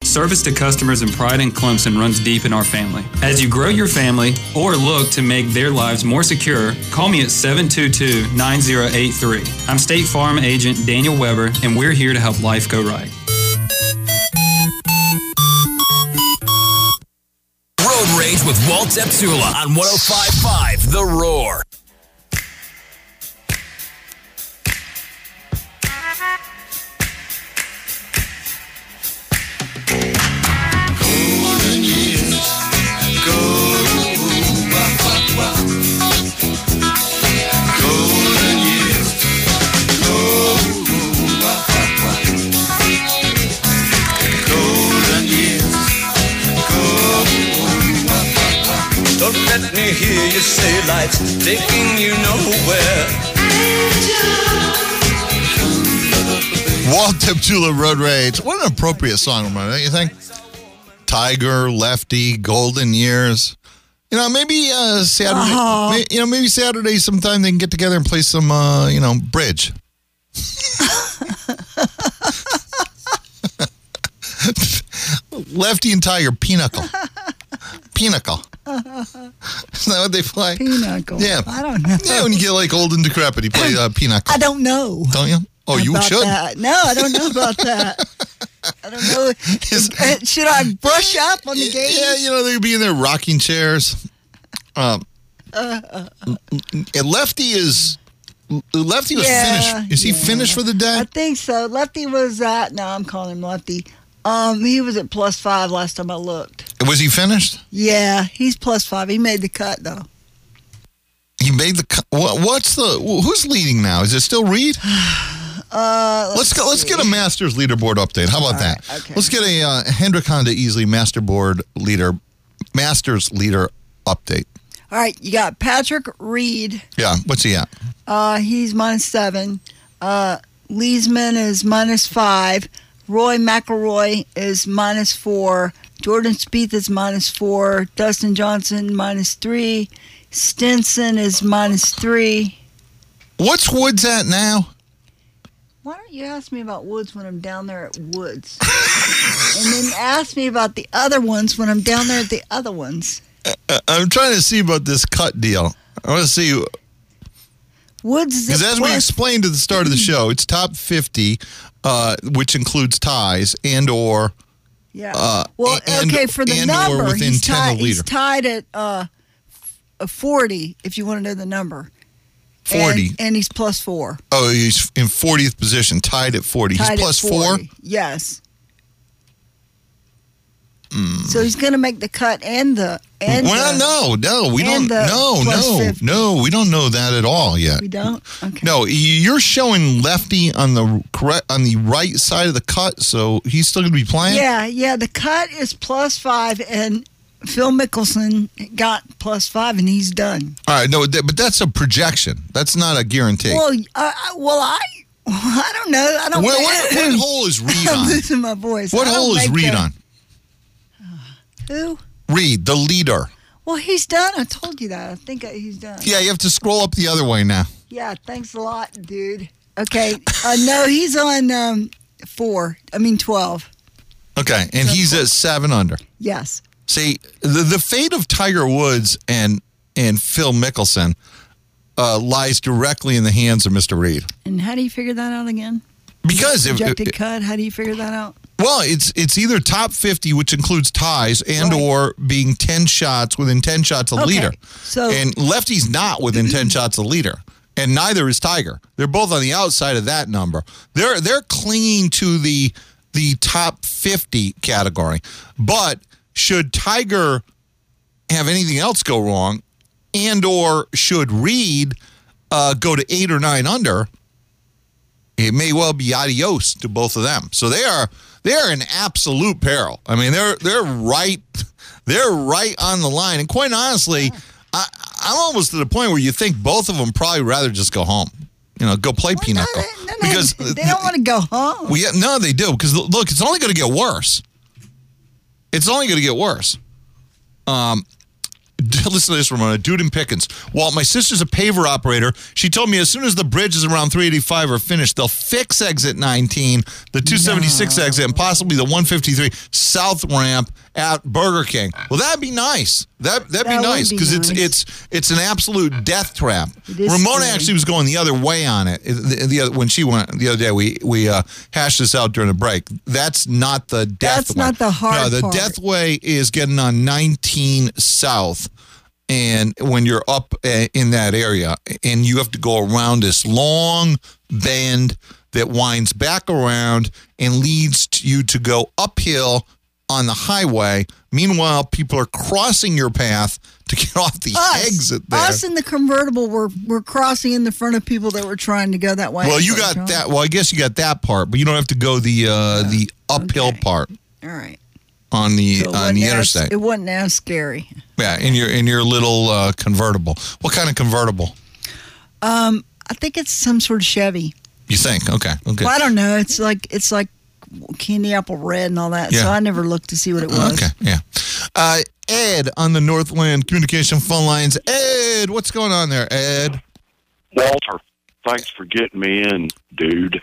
Service to customers and pride in Clemson runs deep in our family. As you grow your family or look to make their lives more secure, call me at 722-9083. I'm State Farm Agent Daniel Weber, and we're here to help life go right. Road Rage with Walt Tepsula on 105.5 The Roar. Let me hear you say life's taking you nowhere. Walt Tepsula, Road Rage. What an appropriate song, don't you think? Tiger, Lefty, Golden Years. You know, maybe Saturday. Maybe Saturday sometime they can get together and play some, bridge. Lefty and Tiger, Pinochle. Pinochle. Is that what they play? Pinochle. Yeah. I don't know. Yeah, when you get like old and decrepit, you play Pinochle. I don't know. Don't you? Oh, you should. That. No, I don't know about that. I don't know. Should I brush up on the game? Yeah, they'd be in their rocking chairs. Lefty was finished. Is he finished for the day? I think so. Lefty was at, no, I'm calling him Lefty. He was at +5 last time I looked. Was he finished? Yeah, he's +5. He made the cut, though. He made the cut. Who's leading now? Is it still Reed? Let's get a Masters leaderboard update. How about that? Okay. Let's get a Hendrick Honda Easley Masters leader update. All right, you got Patrick Reed. Yeah, what's he at? He's -7. Leesman is -5. Roy McIlroy is -4. Jordan Spieth is -4. Dustin Johnson -3. Stinson is -3. What's Woods at now? Why don't you ask me about Woods when I'm down there at Woods? And then ask me about the other ones when I'm down there at the other ones. I'm trying to see about this cut deal. I want to see. Woods is because as we explained at the start of the show, it's top 50, which includes ties and/or. Yeah. For the number, he's tied at 40. If you want to know the number. 40. And he's +4. Oh, he's in 40th position, tied at 40. He's +4? Yes. So he's going to make the cut and the... We don't know that at all yet. We don't? Okay. No, you're showing Lefty on the right side of the cut, so he's still going to be playing? Yeah, the cut is +5, and Phil Mickelson got +5, and he's done. All right, no, but that's a projection. That's not a guarantee. Well, I don't know. I don't. What hole is Reed on? I'm losing my voice. What hole is Reed on? Who? Reed, the leader. Well, he's done. I told you that. I think he's done. Yeah, you have to scroll up the other way now. Yeah, thanks a lot, dude. Okay. No, he's on 12. Okay, and he's at 7 under. Yes. See, the fate of Tiger Woods and Phil Mickelson lies directly in the hands of Mr. Reed. And how do you figure that out again? Because projected cut. How do you figure that out? Well, it's either top 50, which includes ties, or being 10 shots within 10 shots of the leader. And Lefty's not within 10 shots of the leader, and neither is Tiger. They're both on the outside of that number. They're clinging to the top 50 category. But should Tiger have anything else go wrong, and/or should Reed go to 8 or 9 under, it may well be adios to both of them. So they are in absolute peril. I mean, they're right on the line. And quite honestly, I'm almost to the point where you think both of them probably rather just go home. Go play pinochle. Because they don't want to go home. No, they do. Because look, it's only going to get worse. It's only going to get worse. Listen to this, Ramona. Dude in Pickens. Walt, my sister's a paver operator. She told me as soon as the bridges around 385 are finished, they'll fix exit 19, the 276 exit, and possibly the 153 south ramp at Burger King. Well, that'd be nice. That'd be nice because it's an absolute death trap. Ramona actually was going the other way on it. When she went the other day, we hashed this out during the break. That's not the death way. That's not the hard part. No, the death way is getting on 19 south. And when you're up in that area, and you have to go around this long bend that winds back around and leads you to go uphill on the highway. Meanwhile, people are crossing your path to get off the exit there. Us in the convertible were crossing in the front of people that were trying to go that way. Well, you got that. Well, I guess you got that part, but you don't have to go the uphill part. All right. On the interstate. It wasn't as scary. Yeah, in your little convertible. What kind of convertible? I think it's some sort of Chevy. You think? Okay. Well, I don't know. It's like candy apple red and all that. Yeah. So I never looked to see what it was. Okay. Yeah. Ed on the Northland Communication phone lines. Ed, what's going on there, Ed? Walter, thanks for getting me in, dude.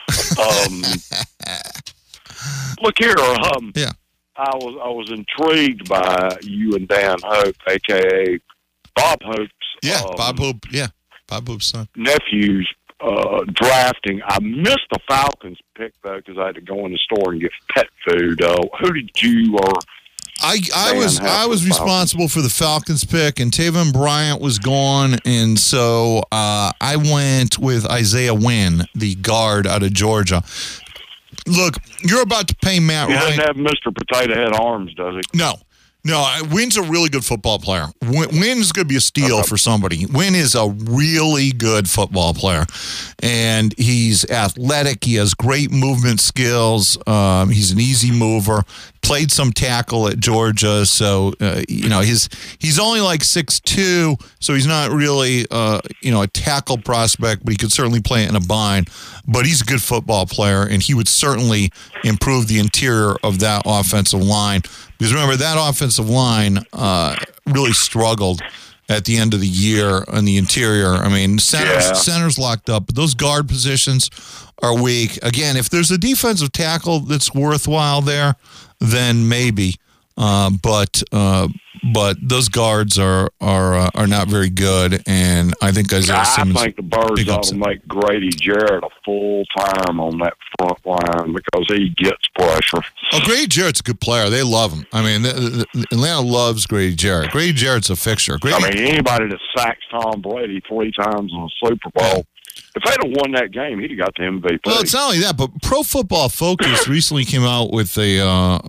Look here. Yeah. I was intrigued by you and Dan Hope, a.k.a. Bob Hope's. Yeah, Bob Hope. Yeah, Bob Hope's son. Nephew's drafting. I missed the Falcons pick, though, because I had to go in the store and get pet food. Who did you or... I was responsible for the Falcons pick, and Taven Bryant was gone, and so I went with Isaiah Wynn, the guard out of Georgia. Look, you're about to pay Matt Ryan. He doesn't have Mr. Potato Head arms, does he? No. Wynn's a really good football player. Wynn's going to be a steal for somebody. Wynn is a really good football player, and he's athletic. He has great movement skills. He's an easy mover. Played some tackle at Georgia, so he's only like 6'2", so he's not really a tackle prospect, but he could certainly play it in a bind. But he's a good football player, and he would certainly improve the interior of that offensive line. Because remember, that offensive line really struggled at the end of the year on the interior. I mean, center's locked up, but those guard positions are weak. Again, if there's a defensive tackle that's worthwhile there, then maybe. But those guards are not very good, and I think Isaiah Simmons. I think the Birds ought to make Grady Jarrett a full time on that front line because he gets pressure. Oh, Grady Jarrett's a good player. They love him. I mean, Atlanta loves Grady Jarrett. Grady Jarrett's a fixture. Anybody that sacks Tom Brady 3 times in a Super Bowl. Yeah. If they'd have won that game, he'd have got the MVP. Well, it's not only that, but Pro Football Focus recently came out with they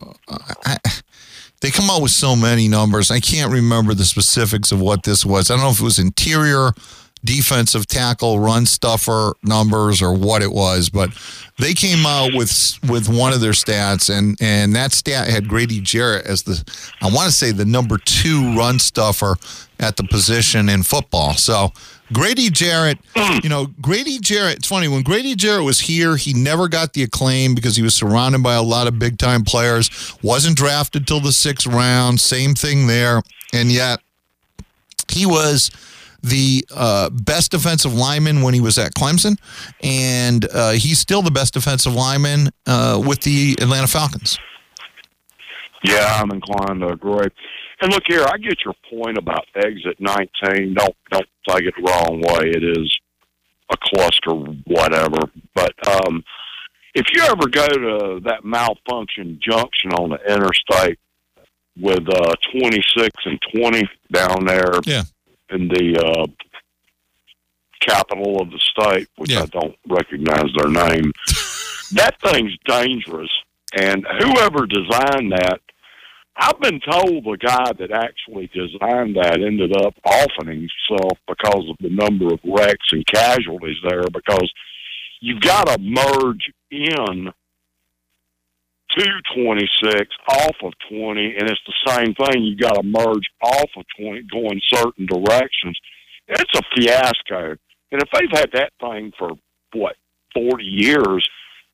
come out with so many numbers. I can't remember the specifics of what this was. I don't know if it was interior, defensive tackle, run stuffer numbers or what it was, but they came out with one of their stats, and that stat had Grady Jarrett as the number 2 run stuffer at the position in football. So Grady Jarrett, it's funny, when Grady Jarrett was here, he never got the acclaim because he was surrounded by a lot of big-time players, wasn't drafted till the 6th round, same thing there, and yet he was the best defensive lineman when he was at Clemson, and he's still the best defensive lineman with the Atlanta Falcons. Yeah, I'm inclined to agree. And look here, I get your point about exit 19. Don't take it the wrong way. It is a cluster, whatever. But if you ever go to that malfunction junction on the interstate with 26 and 20 down there in the capital of the state, which I don't recognize their name, that thing's dangerous. And whoever designed that, I've been told the guy that actually designed that ended up offing himself because of the number of wrecks and casualties there, because you've got to merge in to 26 off of 20, and it's the same thing. You got to merge off of 20 going certain directions. It's a fiasco. And if they've had that thing for, 40 years,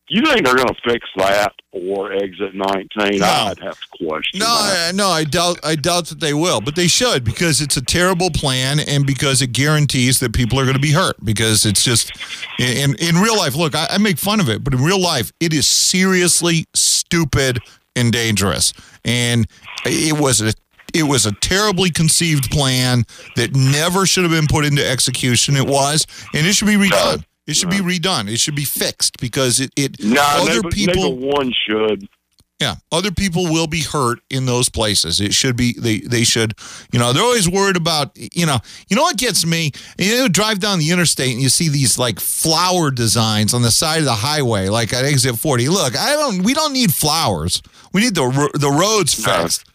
You think they're going to fix that or exit 19? No. I'd have to question that. No, I doubt that they will, but they should, because it's a terrible plan and because it guarantees that people are going to be hurt, because it's just in real life. Look, I make fun of it, but in real life, it is seriously stupid and dangerous. And it was a terribly conceived plan that never should have been put into execution. It was, and it should be redone. It should be redone. It should be fixed, because neither one should. Yeah, other people will be hurt in those places. It should be, they should, they're always worried about, you know what gets me? You drive down the interstate and you see these like flower designs on the side of the highway, like at exit 40. Look, we don't need flowers. We need the roads fixed.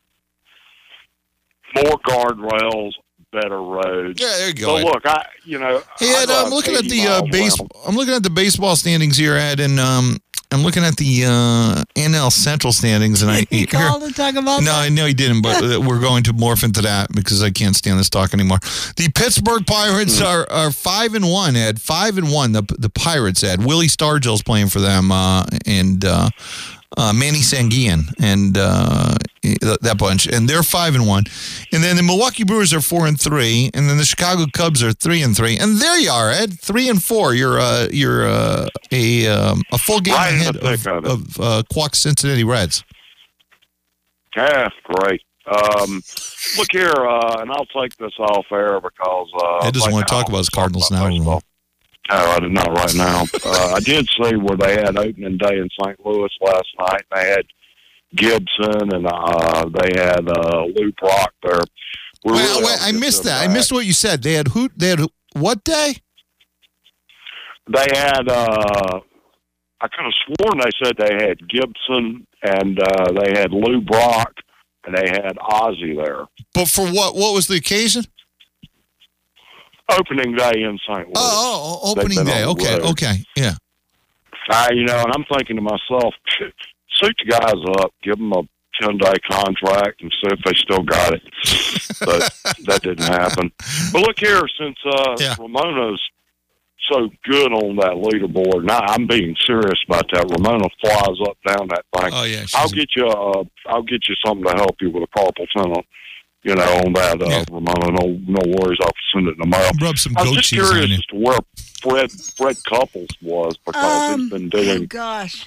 More guardrails, better roads. Yeah, there you go. So look, I'm looking at the I'm looking at the baseball standings here, Ed, and I'm looking at the NL Central standings, and he called to talk about that? No, he didn't, but we're going to morph into that because I can't stand this talk anymore. The Pittsburgh Pirates are 5-1, Ed. 5-1. The Pirates, Ed. Willie Stargell's playing for them, and Manny Sanguian and that bunch, and they're 5-1. And then the Milwaukee Brewers are 4-3, and then the Chicago Cubs are 3-3. And there you are, Ed, 3-4. You're a full game ahead of Quack Cincinnati Reds. Yeah, great. Look here, and I'll take this off air because Ed doesn't want to talk about his Cardinals now. Not right now. I did see where they had opening day in St. Louis last night. They had Gibson and they had Lou Brock there. Wait, I missed that. I missed what you said. They had who? They had what day? They had. I could have sworn they said they had Gibson and they had Lou Brock and they had Ozzie there. But for what? What was the occasion? Opening day in St. Louis. Oh, opening day. Okay, yeah. And I'm thinking to myself, suit the guys up, give them a 10-day contract, and see if they still got it. But that didn't happen. But look here, since Ramona's so good on that leaderboard, now I'm being serious about that. Ramona flies up down that thing. Oh yeah, I'll get you something to help you with a carpal tunnel. On that, Ramona, no worries. I'll send it in the mail. Rub some I was goat just cheese curious on you. as to where Fred Couples was, because he's been doing. Oh gosh.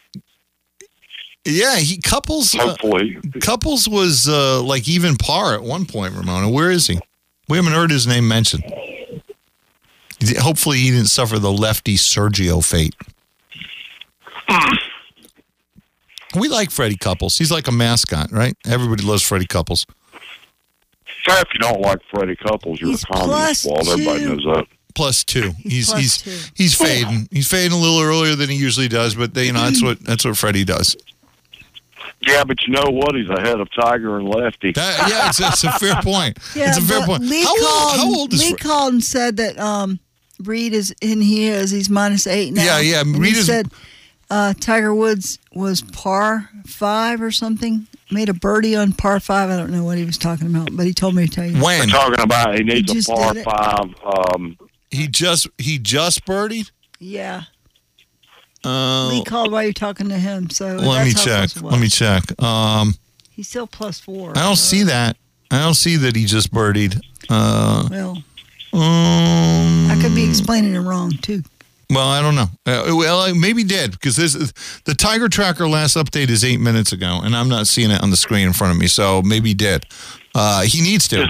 Yeah, Couples. Hopefully, Couples was like even par at one point. Ramona, where is he? We haven't heard his name mentioned. Hopefully, he didn't suffer the lefty Sergio fate. We like Freddie Couples. He's like a mascot, right? Everybody loves Freddie Couples. If you don't like Freddie Couples, you're a communist. Well, everybody knows that. +2. He's He's fading. He's fading a little earlier than he usually does, but that's what Freddie does. Yeah, but you know what? He's ahead of Tiger and Lefty. It's a fair point. Yeah, it's a fair point. How old is Lee called and said that Reed is, and he's -8 now. Yeah. And Reed he is. said Tiger Woods was par 5 or something. Made a birdie on par 5. I don't know what he was talking about, but he told me to tell you. When? We're talking about he needs a par 5. He just birdied? Yeah. Lee called while you're talking to him, so let me check. He's still +4. I don't see that. I don't see that he just birdied. Well, I could be explaining it wrong too. Well, I don't know. Maybe did, because the Tiger Tracker last update is 8 minutes ago, and I'm not seeing it on the screen in front of me. So maybe did. He needs to. Is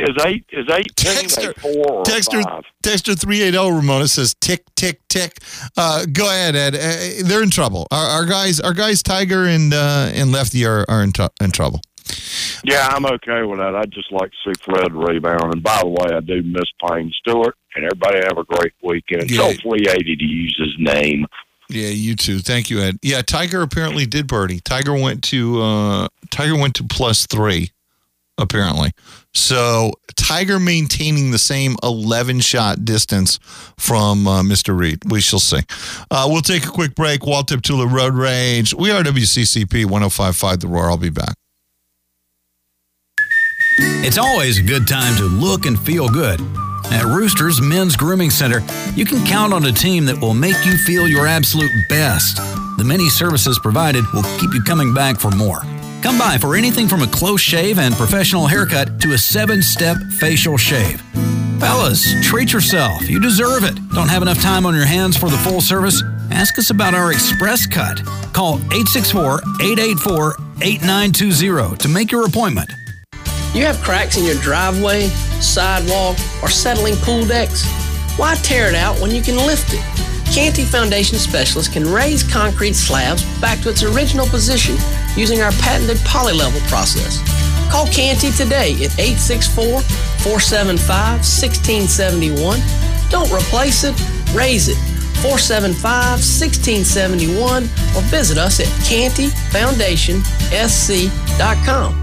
18 a 4 or 5? Texter 380 Ramona says tick tick tick. Go ahead, Ed. They're in trouble. Our guys Tiger and Lefty are in trouble. Yeah, I'm okay with that. I'd just like to see Fred rebound. And by the way, I do miss Payne Stewart. And everybody have a great weekend. Yeah. Tell 380 to use his name. Yeah, you too. Thank you, Ed. Yeah, Tiger apparently did birdie. Tiger went to +3, apparently. So Tiger maintaining the same 11-shot distance from Mr. Reed. We shall see. We'll take a quick break. Walt Deptula Road Rage. We are WCCP 105.5 The Roar. I'll be back. It's always a good time to look and feel good. At Roosters Men's Grooming Center, you can count on a team that will make you feel your absolute best. The many services provided will keep you coming back for more. Come by for anything from a close shave and professional haircut to a 7-step facial shave. Fellas, treat yourself. You deserve it. Don't have enough time on your hands for the full service? Ask us about our express cut. Call 864-884-8920 to make your appointment. You have cracks in your driveway, sidewalk, or settling pool decks? Why tear it out when you can lift it? Canty Foundation Specialists can raise concrete slabs back to its original position using our patented polylevel process. Call Canty today at 864-475-1671. Don't replace it, raise it. 475-1671 or visit us at cantyfoundationsc.com.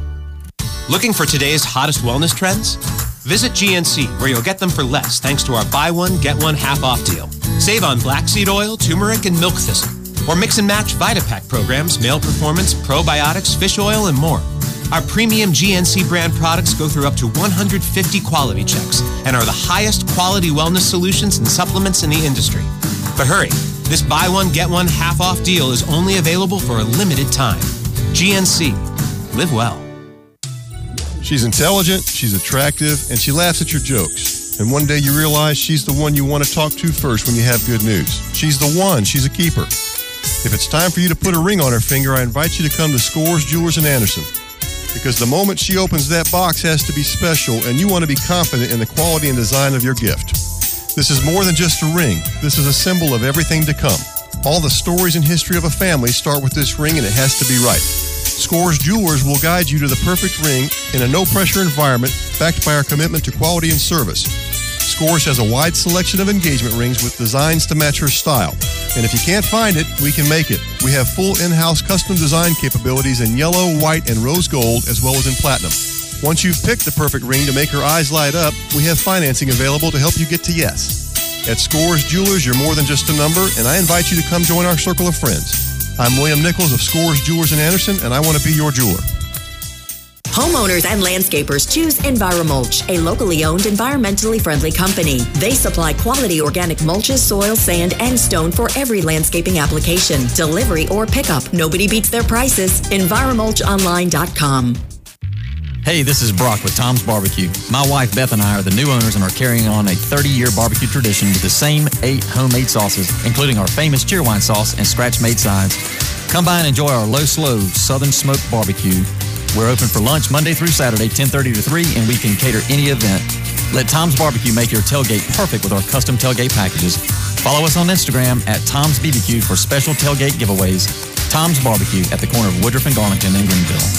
Looking for today's hottest wellness trends? Visit GNC, where you'll get them for less thanks to our buy one, get one half off deal. Save on black seed oil, turmeric, and milk thistle. Or mix and match Vitapack programs, male performance, probiotics, fish oil, and more. Our premium GNC brand products go through up to 150 quality checks and are the highest quality wellness solutions and supplements in the industry. But hurry, this buy one, get one half off deal is only available for a limited time. GNC. Live well. She's intelligent, she's attractive, and she laughs at your jokes. And one day you realize she's the one you want to talk to first when you have good news. She's the one. She's a keeper. If it's time for you to put a ring on her finger, I invite you to come to Scores Jewelers in Anderson. Because the moment she opens that box has to be special, and you want to be confident in the quality and design of your gift. This is more than just a ring. This is a symbol of everything to come. All the stories and history of a family start with this ring, and it has to be right. Scores Jewelers will guide you to the perfect ring in a no-pressure environment backed by our commitment to quality and service. Scores has a wide selection of engagement rings with designs to match her style. And if you can't find it, we can make it. We have full in-house custom design capabilities in yellow, white, and rose gold, as well as in platinum. Once you've picked the perfect ring to make her eyes light up, we have financing available to help you get to yes. At Scores Jewelers, you're more than just a number, and I invite you to come join our circle of friends. I'm William Nichols of Scores Jewelers in Anderson, and I want to be your jeweler. Homeowners and landscapers choose Enviromulch, a locally owned, environmentally friendly company. They supply quality organic mulches, soil, sand, and stone for every landscaping application, delivery, or pickup. Nobody beats their prices. Enviromulchonline.com. Hey, this is Brock with Tom's Barbecue. My wife Beth and I are the new owners and are carrying on a 30-year barbecue tradition with the same 8 homemade sauces, including our famous Cheerwine sauce and scratch-made sides. Come by and enjoy our low-slow Southern Smoked Barbecue. We're open for lunch Monday through Saturday, 10:30 to 3, and we can cater any event. Let Tom's Barbecue make your tailgate perfect with our custom tailgate packages. Follow us on Instagram at Tom's BBQ for special tailgate giveaways. Tom's Barbecue at the corner of Woodruff and Garlington in Greenville.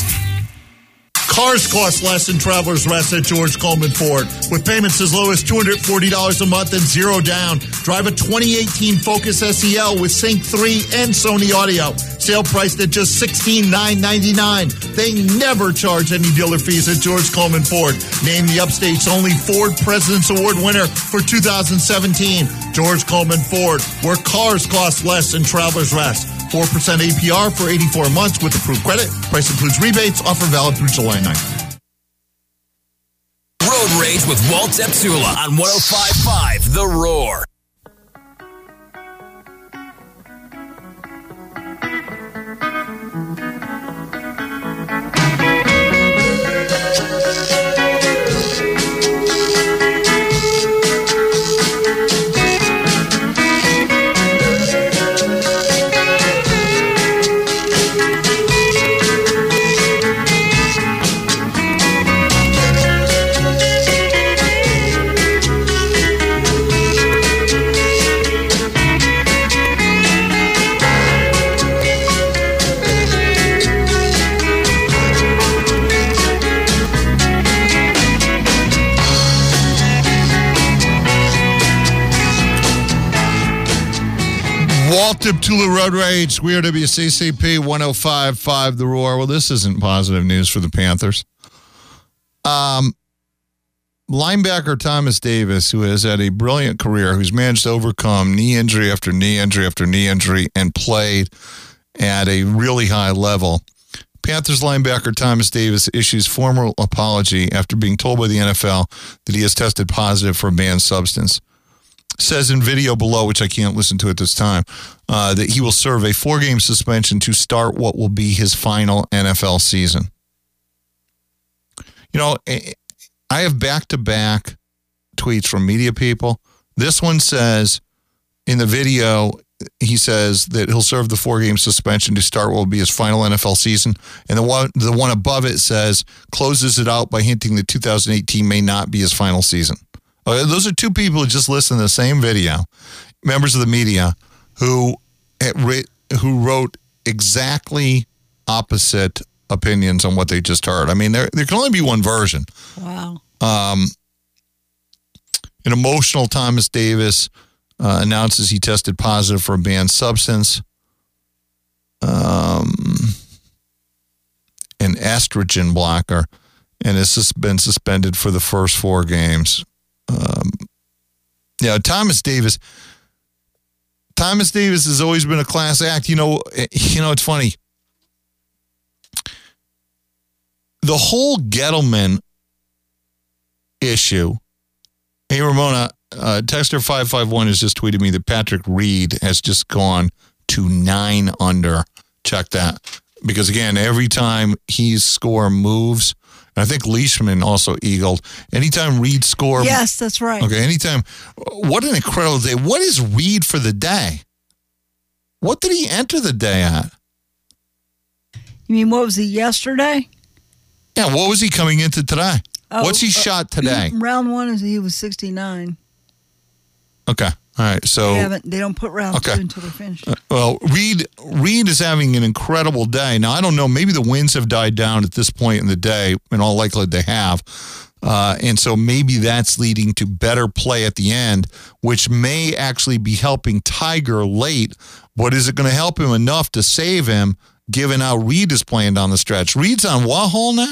Cars cost less than Travelers Rest at George Coleman Ford. With payments as low as $240 a month and zero down. Drive a 2018 Focus SEL with Sync 3 and Sony Audio. Sale priced at just $16,999. They never charge any dealer fees at George Coleman Ford. Named the Upstate's only Ford President's Award winner for 2017. George Coleman Ford, where cars cost less than Travelers Rest. 4% APR for 84 months with approved credit. Price includes rebates. Offer valid through July 9th. Road Rage with Walt Zepsula on 105.5 The Roar. Walt Zepsula Road Rage. We are WCCP 105.5 The Roar. Well, this isn't positive news for the Panthers. Linebacker Thomas Davis, who has had a brilliant career, who's managed to overcome knee injury after knee injury after knee injury and played at a really high level. Panthers linebacker Thomas Davis issues formal apology after being told by the NFL that he has tested positive for a banned substance. Says in video below, which I can't listen to at this time, that he will serve a 4-game suspension to start what will be his final NFL season. You know, I have back-to-back tweets from media people. This one says, in the video, he says that he'll serve the 4-game suspension to start what will be his final NFL season. And the one above it says, closes it out by hinting that 2018 may not be his final season. Those are two people who just listened to the same video, members of the media, who wrote exactly opposite opinions on what they just heard. I mean, there can only be one version. Wow. An emotional Thomas Davis announces he tested positive for a banned substance. An estrogen blocker, and has been suspended for the first 4 games. Thomas Davis has always been a class act. You know, it's funny. The whole Gettleman issue. Hey, Ramona, Texter 551 has just tweeted me that Patrick Reed has just gone to 9 under. Check that. Because, again, every time his score moves, and I think Leishman also eagled. Anytime Reed score. Yes, that's right. Okay, anytime. What an incredible day. What is Reed for the day? What did he enter the day at? You mean, what was he yesterday? Yeah, what was he coming into today? What's he shot today? Round 1 he was 69. Okay. All right, so they don't put round 2 until they're finished. Reed is having an incredible day. Now, I don't know, maybe the winds have died down at this point in the day. In all likelihood, they have. And so maybe that's leading to better play at the end, which may actually be helping Tiger late. But is it going to help him enough to save him, given how Reed is playing down the stretch? Reed's on what hole now?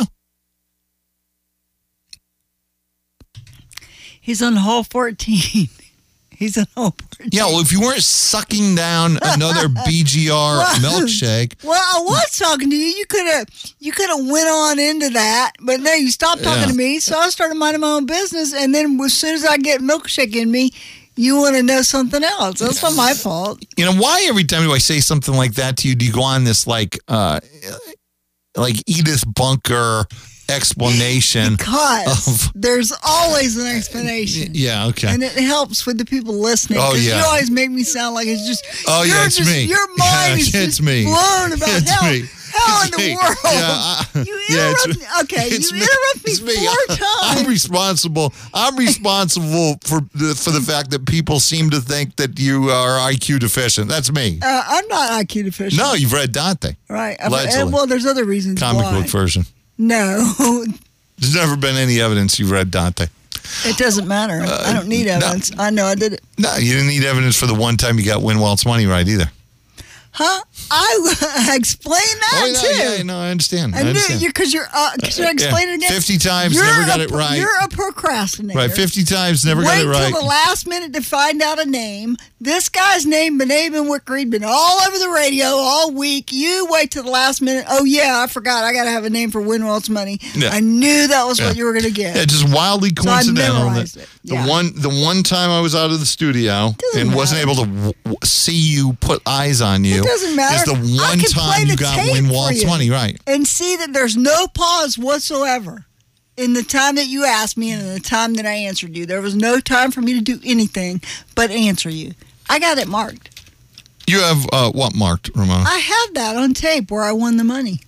He's on hole 14. He's an old. Yeah, well, if you weren't sucking down another BGR milkshake. Well, I was talking to you. You could have went on into that, but no, you stopped talking to me. So I started minding my own business, and then as soon as I get milkshake in me, you want to know something else. That's not my fault. You know, why every time I say something like that to you, do you go on this like Edith Bunker explanation? Because there's always an explanation. Yeah, okay. And it helps with the people listening. Oh, yeah. You always make me sound like it's just. Oh, yeah, it's me. Your mind is just blown about how in the world. You interrupt me. Okay, you interrupt me 4 times. I'm responsible for the fact that people seem to think that you are IQ deficient. That's me. I'm not IQ deficient. No, you've read Dante. Right. Well, there's other reasons Comic why. book version. No. There's never been any evidence you've read Dante. It doesn't matter. I don't need evidence. I know I did it. No, you didn't need evidence for the one time you got Winwald's money right either. Huh? I explained that too. Yeah, no, I understand. Because you're explaining it again. 50 times, never got it right. You're a procrastinator. Right, 50 times, never got it right. Wait till the last minute to find out a name. This guy's name, Benet Wickery, been all over the radio all week. You wait till the last minute. Oh, yeah, I forgot. I got to have a name for Winwald's money. Yeah. I knew that was what you were going to get. Yeah, just wildly coincidental. So I memorized it. Yeah. The one time I was out of the studio and wasn't able to see you, put eyes on you. It doesn't matter. Is the one time you got Winwald's money right. And see that there's no pause whatsoever in the time that you asked me and in the time that I answered you. There was no time for me to do anything but answer you. I got it marked. You have what marked, Ramona? I have that on tape where I won the money.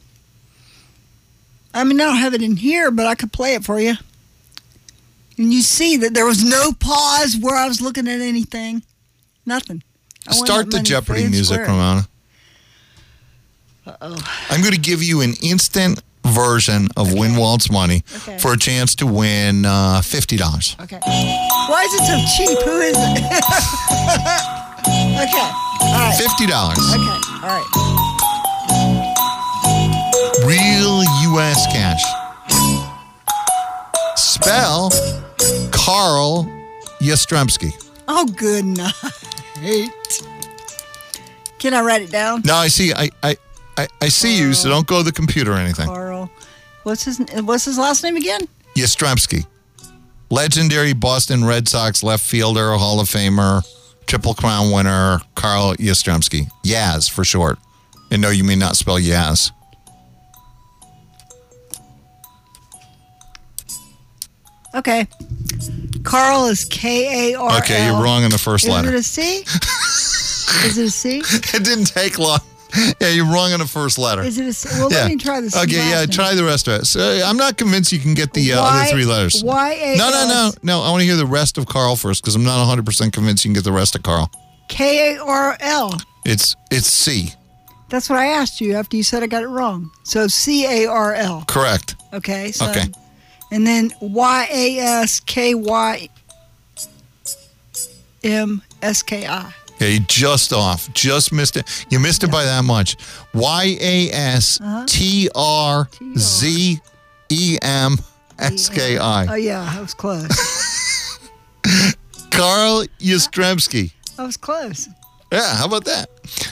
I mean, I don't have it in here, but I could play it for you. And you see that there was no pause where I was looking at anything. Nothing. Start the Jeopardy music, Ramona. Uh-oh. I'm going to give you an instant version of Winwald's money for a chance to win $50. Okay. Why is it so cheap? Who is it? Okay. All right. $50. Okay. All right. Real U.S. cash. Spell Carl Yastrzemski. Oh, good night. Can I write it down? No, I see. I I see you, so don't go to the computer or anything. Carl. What's his last name again? Yastrzemski. Legendary Boston Red Sox left fielder, Hall of Famer, Triple Crown winner, Carl Yastrzemski. Yaz for short. And no, you may not spell Yaz. Okay. Carl is K-A-R-L. Okay, you're wrong in the first letter. Is it a C? Is it a C? It didn't take long. Yeah, you're wrong in the first letter. Is it a C? Well, let me try this. Okay, yeah, try the rest of it. So, I'm not convinced you can get the other three letters. Y-A-S. No. I want to hear the rest of Carl first because I'm not 100% convinced you can get the rest of Carl. K-A-R-L. It's C. That's what I asked you after you said I got it wrong. So C-A-R-L. Correct. Okay. So, okay. And then Y-A-S-K-Y-M-S-K-I. Yeah, you just off. Just missed it. You missed it by that much. Y-A-S-T-R-Z-E-M-S-K-I. Oh, yeah. I was close. Carl Yastrzemski. I was close. Yeah, how about that?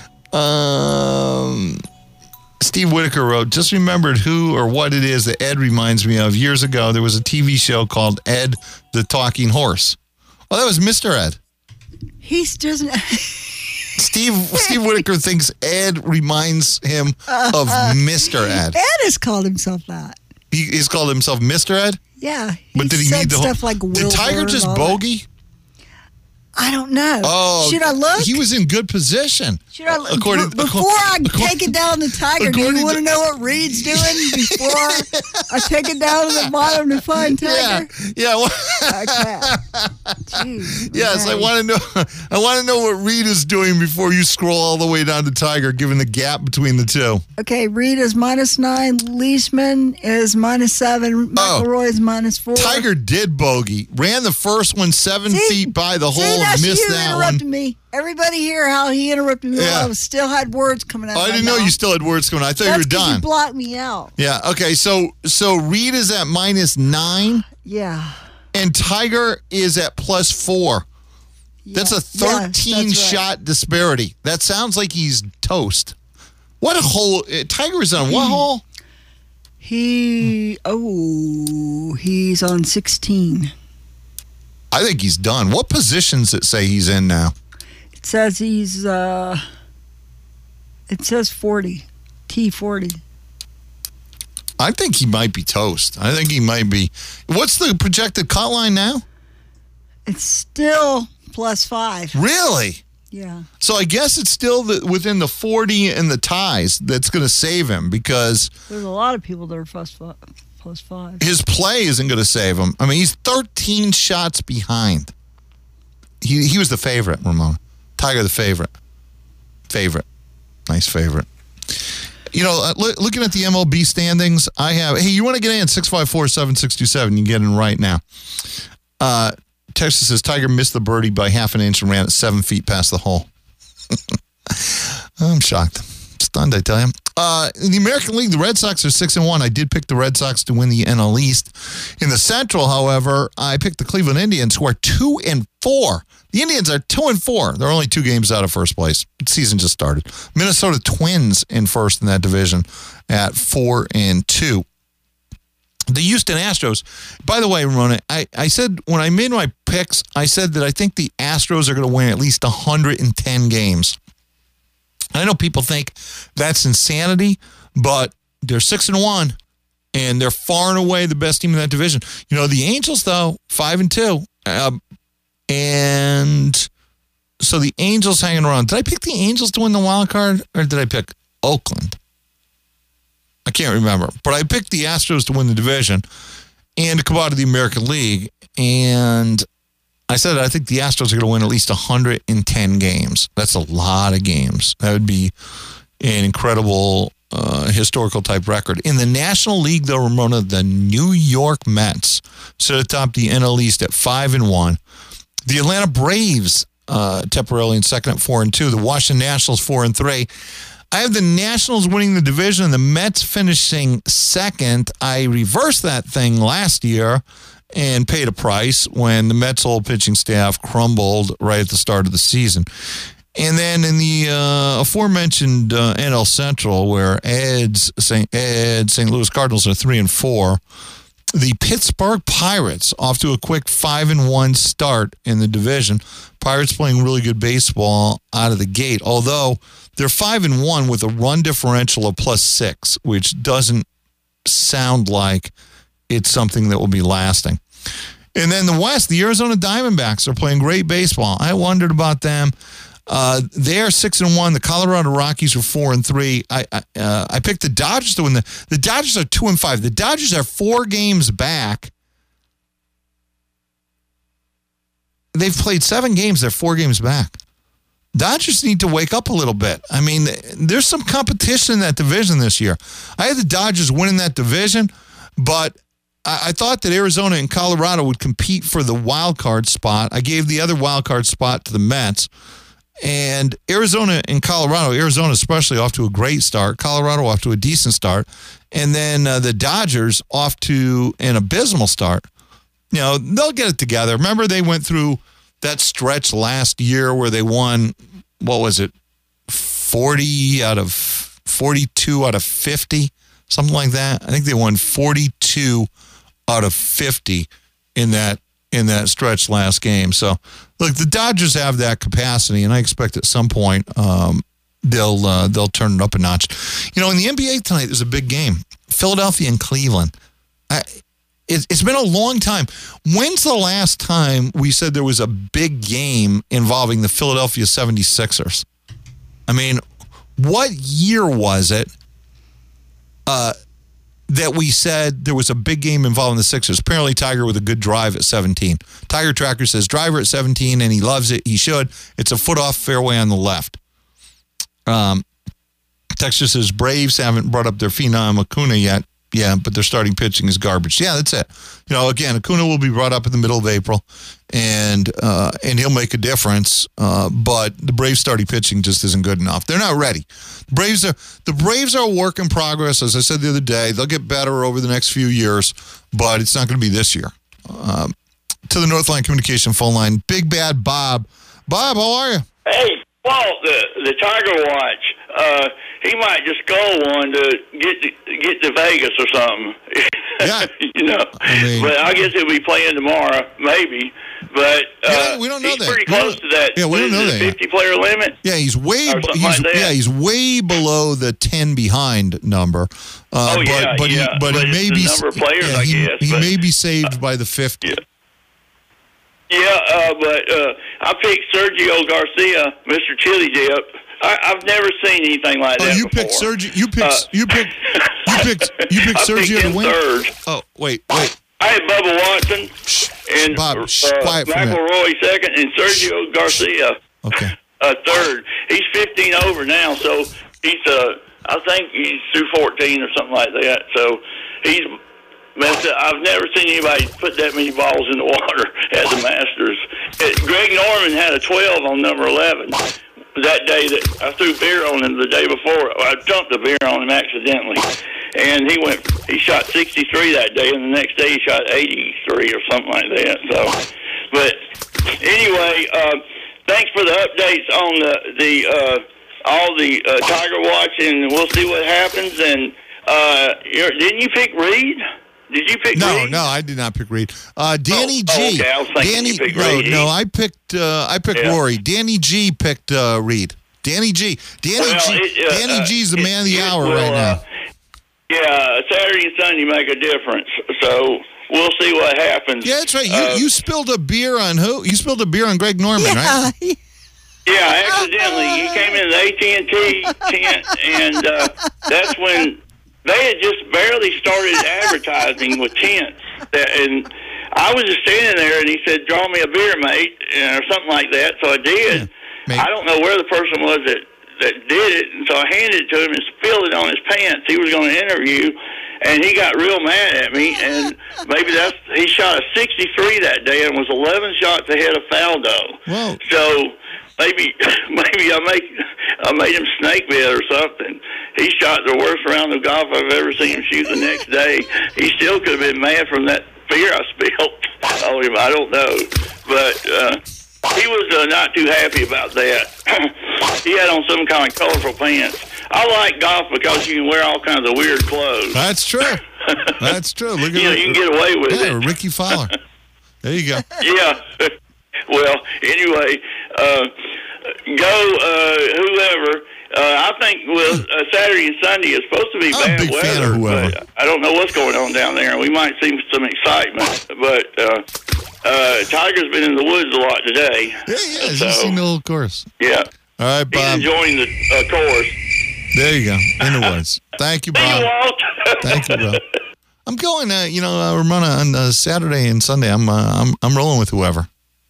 Steve Whitaker wrote, just remembered who or what it is that Ed reminds me of. Years ago, there was a TV show called Ed the Talking Horse. Oh, that was Mr. Ed. He's just... Steve Whitaker thinks Ed reminds him of Mr. Ed. Ed has called himself that. He's called himself Mr. Ed? Yeah. But did he need the stuff like Did Tiger just bogey? I don't know. Oh, should I look? He was in good position. Should I look? Before I take it down the Tiger, do you want to know what Reed's doing before I take it down to the bottom to find Tiger? Yeah. Okay. Jeez, yes, okay. I want to know what Reed is doing before you scroll all the way down to Tiger, given the gap between the two. Okay, Reed is -9. Leishman is -7. McElroy is -4. Tiger did bogey. Ran the first one 7 feet by the hole. Missed that interrupted one. Me. Everybody hear how he interrupted me while I still had words coming out. I didn't know you still had words coming out. I thought you were done. You blocked me out. Yeah. Okay. So Reed is at -9. Yeah. And Tiger is at +4. Yeah. That's a 13 shot disparity. That sounds like he's toast. What a hole. Tiger is on what hole? He's on 16. I think he's done. What positions it say he's in now? It says he's, it says 40, T40. I think he might be toast. I think he might be. What's the projected cut line now? It's still +5. Really? Yeah. So I guess it's still within the 40 and the ties that's going to save him because... There's a lot of people that are +5. His play isn't going to save him. I mean, he's 13 shots behind. He was the favorite, Ramona. Tiger the favorite. Nice favorite. You know, looking at the MLB standings, I have... Hey, you want to get in? 654-7627. You can get in right now. Texas says Tiger missed the birdie by half an inch and ran it 7 feet past the hole. I'm shocked. Stunned, I tell you. In the American League, the Red Sox are 6-1. I did pick the Red Sox to win the NL East. In the Central, however, I picked the Cleveland Indians, who are 2-4. The Indians are 2-4. They're only 2 games out of first place. The season just started. Minnesota Twins in first in that division at 4-2. The Houston Astros, by the way, Ramona, I said when I made my picks, I said that I think the Astros are going to win at least 110 games. I know people think that's insanity, but they're 6-1, and they're far and away the best team in that division. You know, the Angels, though, 5-2. And so the Angels hanging around. Did I pick the Angels to win the wild card, or did I pick Oakland? I can't remember. But I picked the Astros to win the division and to come out of the American League. And I said I think the Astros are going to win at least 110 games. That's a lot of games. That would be an incredible historical type record. In the National League, though, Ramona, the New York Mets sit atop the NL East at 5-1. The Atlanta Braves temporarily in second at 4-2. The Washington Nationals 4-3. I have the Nationals winning the division and the Mets finishing second. I reversed that thing last year and paid a price when the Mets' whole pitching staff crumbled right at the start of the season. And then in the aforementioned NL Central, where St. Louis Cardinals are 3-4, the Pittsburgh Pirates off to a quick 5-1 start in the division. Pirates playing really good baseball out of the gate, although they're 5-1 with a run differential of +6, which doesn't sound like it's something that will be lasting. And then the West, the Arizona Diamondbacks are playing great baseball. I wondered about them. They are 6-1. The Colorado Rockies are 4-3. I picked the Dodgers to win. The Dodgers are 2-5. The Dodgers are 4 games back. They've played 7 games. They're 4 games back. Dodgers need to wake up a little bit. I mean, there's some competition in that division this year. I had the Dodgers winning that division, but I thought that Arizona and Colorado would compete for the wild card spot. I gave the other wild card spot to the Mets. And Arizona and Colorado, Arizona especially off to a great start, Colorado off to a decent start, and then the Dodgers off to an abysmal start. You know, they'll get it together. Remember they went through that stretch last year where they won, 42 out of 50, something like that. I think they won 42 out of 50 in that stretch last game. So, look, the Dodgers have that capacity, and I expect at some point they'll turn it up a notch. You know, in the NBA tonight, there's a big game. Philadelphia and Cleveland. It's been a long time. When's the last time we said there was a big game involving the Philadelphia 76ers? I mean, what year was it that we said there was a big game involving the Sixers? Apparently Tiger with a good drive at 17. Tiger Tracker says driver at 17, and he loves it. He should. It's a foot off fairway on the left. Texas says Braves haven't brought up their phenom Acuna yet. Yeah, but their starting pitching is garbage. Yeah, that's it. You know, again, Acuna will be brought up in the middle of April, and he'll make a difference. But the Braves starting pitching just isn't good enough. They're not ready. The Braves are a work in progress. As I said the other day, they'll get better over the next few years, but it's not going to be this year. To the Northline Communication phone line, Big Bad Bob. Bob, how are you? Hey, Walt, the Tiger Watch. He might just go one to get to Vegas or something. Yeah. You know. I mean, but I guess he'll be playing tomorrow, maybe. But we don't know he's that. pretty close to that. Yeah, we don't know that. 50-player limit. Yeah, he's way. He's way below the 10 behind number. But he may be number of players. I guess he may be saved by the 50. Yeah, but I picked Sergio Garcia, Mr. Chili Dip. I've never seen anything like that. You picked Sergio. You picked Sergio to win. Third. Oh, wait. I had Bubba Watson and Bob, quiet for a minute. McElroy second, and Sergio Garcia third. He's 15 over now, so he's I think he's through 14 or something like that. So he's messed up. I've never seen anybody put that many balls in the water at the Masters. Greg Norman had a 12 on number 11. That day that I threw beer on him the day before, I dumped the beer on him accidentally, and he shot 63 that day, and the next day he shot 83 or something like that. So, but anyway, thanks for the updates on all the Tiger Watch, and we'll see what happens. And didn't you pick Reed? Did you pick Reed? No, I did not pick Reed. Danny G. Okay, I was thinking you picked Reed. No, I picked Rory. Danny G picked Reed. Danny G's the man of the hour right now. Yeah, Saturday and Sunday make a difference. So we'll see what happens. Yeah, that's right. You spilled a beer on who? You spilled a beer on Greg Norman, right? Yeah, accidentally. He came in the AT&T tent, and that's when they had just barely started advertising with tents. And I was just standing there, and he said, "Draw me a beer, mate," or something like that. So I did. Yeah, I don't know where the person was that did it, and so I handed it to him and spilled it on his pants. He was going to interview, and he got real mad at me. And maybe he shot a 63 that day and was 11 shots ahead of Faldo. Whoa. So maybe I made him snake bit or something. He shot the worst round of golf I've ever seen him shoot the next day. He still could have been mad from that beer I spilled on him. I don't know. But he was not too happy about that. He had on some kind of colorful pants. I like golf because you can wear all kinds of weird clothes. That's true. That's true. Look at you can get away with it. Ricky Fowler. There you go. Yeah. Well, anyway, go whoever. I think Saturday and Sunday is supposed to be bad big weather. Fan of whoever. But I don't know what's going on down there. We might see some excitement, but Tiger's been in the woods a lot today. Yeah, he's seen the little course. Yeah. All right, Bob. He's enjoying the course. There you go, in the woods. Thank you, Bob. See you, Walt. Thank you, Bob. I'm going. Ramona, on Saturday and Sunday. I'm rolling with whoever.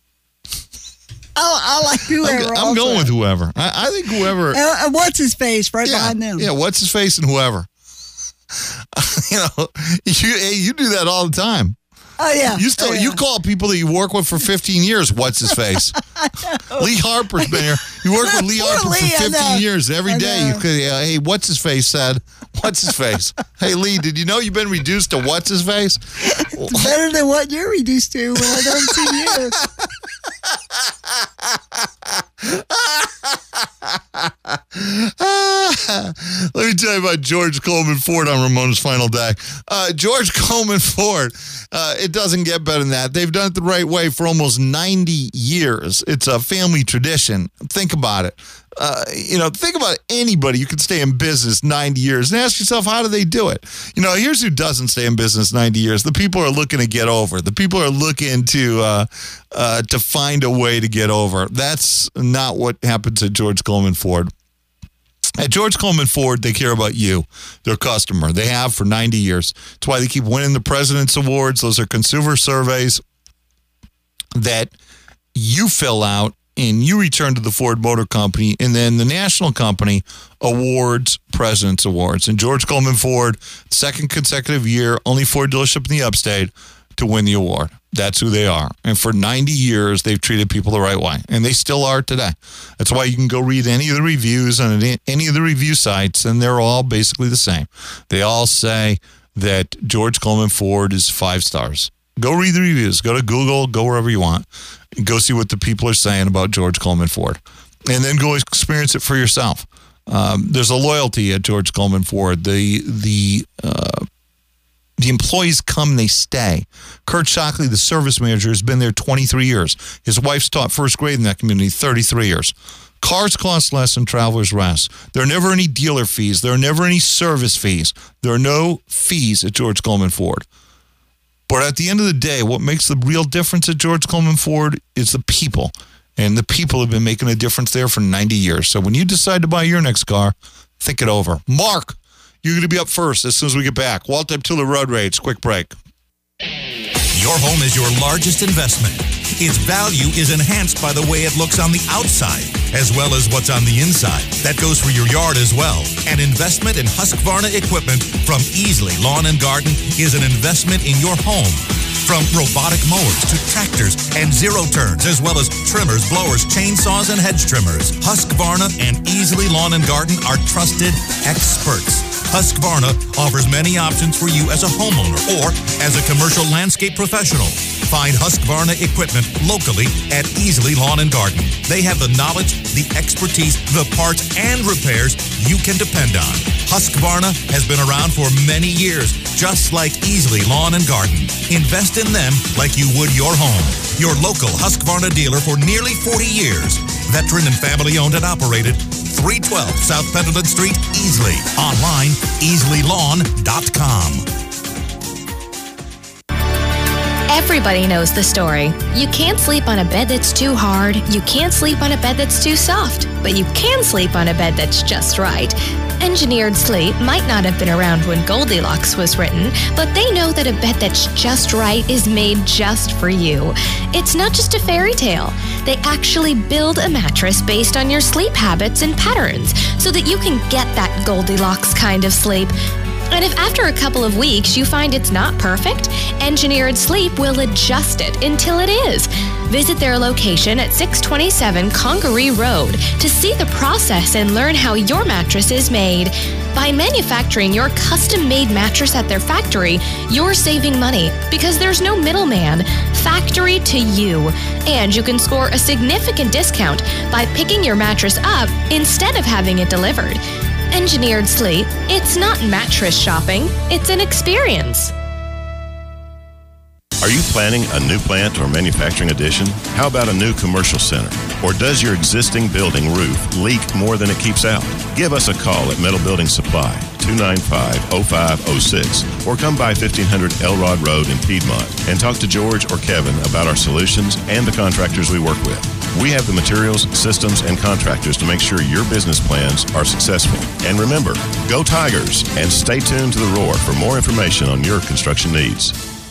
I like whoever. I'm going with whoever. I think whoever. What's his face right behind them? Yeah, what's his face and whoever. You do that all the time. Oh yeah. You call people that you work with for 15 years. What's his face? Lee Harper's been here. You work with Lee Harper for 15 years. Every day you could. Hey, what's his face said? What's his face? Hey Lee, did you know you've been reduced to what's his face? It's better than what you're reduced to when I don't see you. Let me tell you about George Coleman Ford on Ramona's final day. George Coleman Ford, it doesn't get better than that. They've done it the right way for almost 90 years. It's a family tradition. Think about it. Think about anybody who could stay in business 90 years and ask yourself, how do they do it? Here's who doesn't stay in business 90 years. The people who are looking to get over. The people who are looking to find a way to get over. That's not what happens at George Coleman Ford. At George Coleman Ford, they care about you, their customer. They have for 90 years. That's why they keep winning the President's Awards. Those are consumer surveys that you fill out and you return to the Ford Motor Company, and then the national company awards President's Awards. And George Coleman Ford, second consecutive year, only Ford dealership in the upstate to win the award. That's who they are. And for 90 years, they've treated people the right way. And they still are today. That's why you can go read any of the reviews on any of the review sites, and they're all basically the same. They all say that George Coleman Ford is 5 stars. Go read the reviews. Go to Google. Go wherever you want. Go see what the people are saying about George Coleman Ford. And then go experience it for yourself. There's a loyalty at George Coleman Ford. The employees come and they stay. Kurt Shockley, the service manager, has been there 23 years. His wife's taught first grade in that community 33 years. Cars cost less than Travelers Rest. There are never any dealer fees. There are never any service fees. There are no fees at George Coleman Ford. But at the end of the day, what makes the real difference at George Coleman Ford is the people. And the people have been making a difference there for 90 years. So when you decide to buy your next car, think it over. Mark, you're going to be up first as soon as we get back. Walt Eptula Road Rage, quick break. Your home is your largest investment. Its value is enhanced by the way it looks on the outside, as well as what's on the inside. That goes for your yard as well. An investment in Husqvarna equipment from Easley Lawn and Garden is an investment in your home. From robotic mowers to tractors and zero turns, as well as trimmers, blowers, chainsaws, and hedge trimmers, Husqvarna and Easley Lawn and Garden are trusted experts. Husqvarna offers many options for you as a homeowner or as a commercial landscape professional. Find Husqvarna equipment locally at Easley Lawn and Garden. They have the knowledge, the expertise, the parts, and repairs you can depend on. Husqvarna has been around for many years, just like Easley Lawn and Garden. Invest in them like you would your home. Your local Husqvarna dealer for nearly 40 years. Veteran and family owned and operated. 312 South Pendleton Street, Easley. Online, easleylawns.com. Everybody knows the story. You can't sleep on a bed that's too hard. You can't sleep on a bed that's too soft. But you can sleep on a bed that's just right. Engineered Sleep might not have been around when Goldilocks was written, but they know that a bed that's just right is made just for you. It's not just a fairy tale. They actually build a mattress based on your sleep habits and patterns so that you can get that Goldilocks kind of sleep. And if after a couple of weeks you find it's not perfect, Engineered Sleep will adjust it until it is. Visit their location at 627 Congaree Road to see the process and learn how your mattress is made. By manufacturing your custom-made mattress at their factory, you're saving money because there's no middleman. Factory to you. And you can score a significant discount by picking your mattress up instead of having it delivered. Engineered Sleep, it's not mattress shopping, it's an experience. Are you planning a new plant or manufacturing addition? How about a new commercial center? Or does your existing building roof leak more than it keeps out? Give us a call at Metal Building Supply, 295-0506, or come by 1500 Elrod Road in Piedmont and talk to George or Kevin about our solutions and the contractors we work with. We have the materials, systems, and contractors to make sure your business plans are successful. And remember, go Tigers, and stay tuned to The Roar for more information on your construction needs.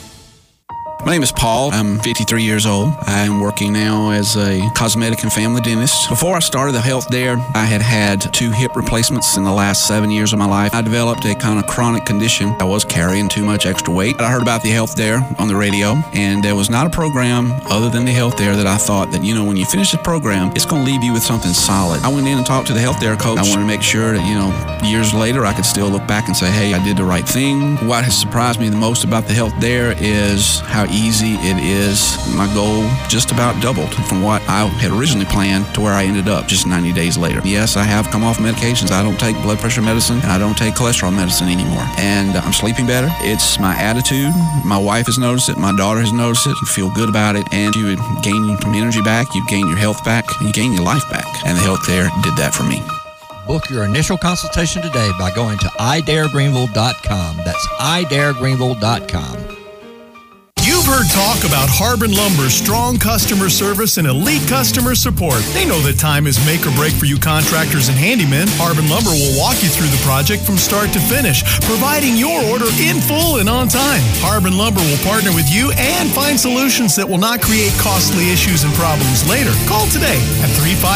My name is Paul. I'm 53 years old. I'm working now as a cosmetic and family dentist. Before I started the Health Dare, I had 2 hip replacements in the last 7 years of my life. I developed a kind of chronic condition. I was carrying too much extra weight. I heard about the Health Dare on the radio, and there was not a program other than the Health Dare that I thought that, when you finish the program, it's going to leave you with something solid. I went in and talked to the Health Dare coach. I wanted to make sure that, years later, I could still look back and say, hey, I did the right thing. What has surprised me the most about the Health Dare is how easy it is. My goal just about doubled from what I had originally planned to where I ended up just 90 days later. Yes, I have come off medications. I don't take blood pressure medicine, and I don't take cholesterol medicine anymore. And I'm sleeping better. It's my attitude. My wife has noticed it. My daughter has noticed it. You feel good about it, and you gain some energy back. You gain your health back, and you gain your life back. And the Health Dare did that for me. Book your initial consultation today by going to idaregreenville.com. That's idaregreenville.com. You've heard talk about Harbin Lumber's strong customer service and elite customer support. They know that time is make or break for you contractors and handymen. Harbin Lumber will walk you through the project from start to finish, providing your order in full and on time. Harbin Lumber will partner with you and find solutions that will not create costly issues and problems later. Call today at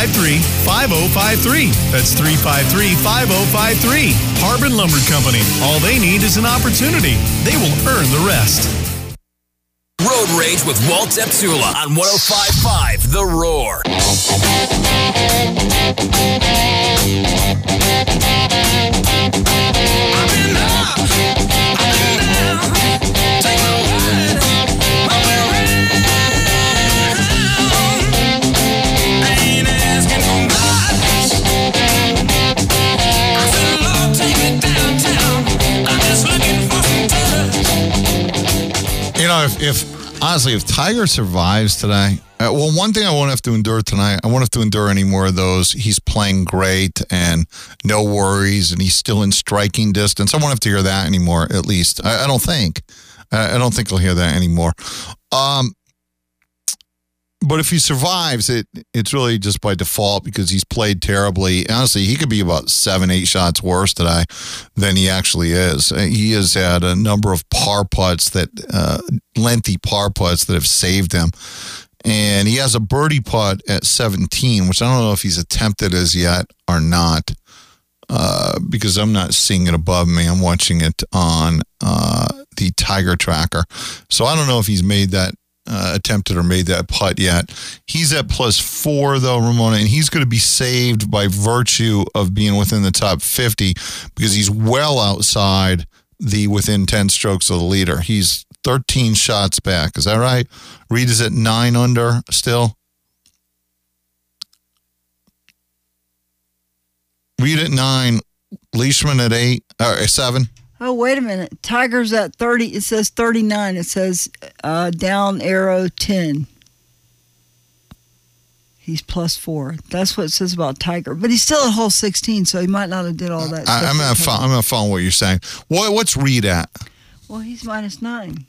353-5053. That's 353-5053. Harbin Lumber Company. All they need is an opportunity. They will earn the rest. Road Rage with Walt Zepsula on 105.5 The Roar. If Tiger survives today, one thing I won't have to endure tonight, I won't have to endure any more of those. He's playing great and no worries, and he's still in striking distance. I won't have to hear that anymore, at least. I don't think. I don't think I'll hear that anymore. But if he survives, it's really just by default because he's played terribly. Honestly, he could be about 7-8 shots worse today than he actually is. He has had a number of par putts lengthy par putts that have saved him. And he has a birdie putt at 17, which I don't know if he's attempted as yet or not, because I'm not seeing it above me. I'm watching it on the Tiger Tracker. So I don't know if he's made that attempted or made that putt yet. He's at +4 though, Ramona, and he's going to be saved by virtue of being within the top 50 because he's well outside the within 10 strokes of the leader. He's 13 shots back. Is that right? Reed is at 9 under still. Reed at 9, Leishman at 7. Oh, wait a minute. Tiger's at 30. It says 39. It says down arrow 10. He's +4. That's what it says about Tiger. But he's still at hole 16, so he might not have did all that stuff. I'm going to follow what you're saying. What's Reed at? Well, he's -9.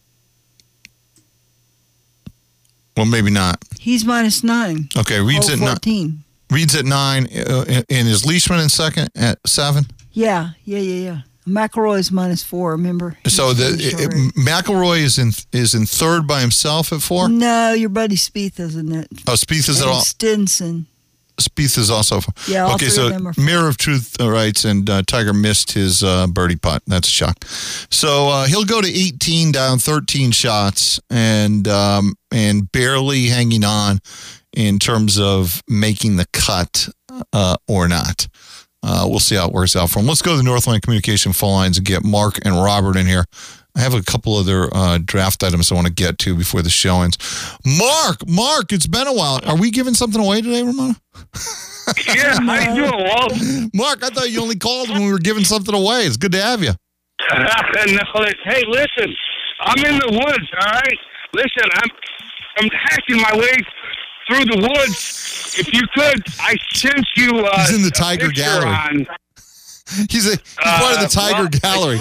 Well, maybe not. He's -9. Okay, Reed's at 14. Reed's at 9. And is Leishman in second at 7? Yeah. McElroy's -4, remember? So McElroy is in third by himself at 4? No, your buddy Spieth is in it. Oh, Spieth is at all? Stinson. Spieth is also. Yeah, all okay, three so of them are Mirror of Truth writes, and Tiger missed his birdie putt. That's a shock. So he'll go to 18 down 13 shots and barely hanging on in terms of making the cut or not. We'll see how it works out for him. Let's go to the Northland Communication phone lines and get Mark and Robert in here. I have a couple other draft items I want to get to before the show ends. Mark, it's been a while. Are we giving something away today, Ramona? Yeah, how you doing, Walt? Mark, I thought you only called when we were giving something away. It's good to have you. Hey, listen, I'm in the woods, all right? Listen, I'm hacking my way through the woods. If you could, I sent you He's in the Tiger Gallery. He's part of the Tiger Gallery.